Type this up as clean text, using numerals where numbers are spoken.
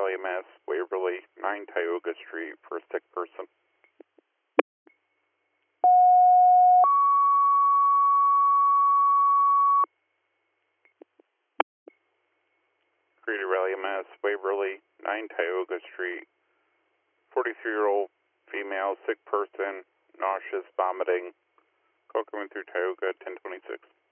Rally, Mass, Waverly, 9 Tioga Street for a sick person. Creative Rally, Mass, Waverly, 9 Tioga Street, 43-year-old female, sick person, nauseous, vomiting, Cocoa through Tioga, 1026.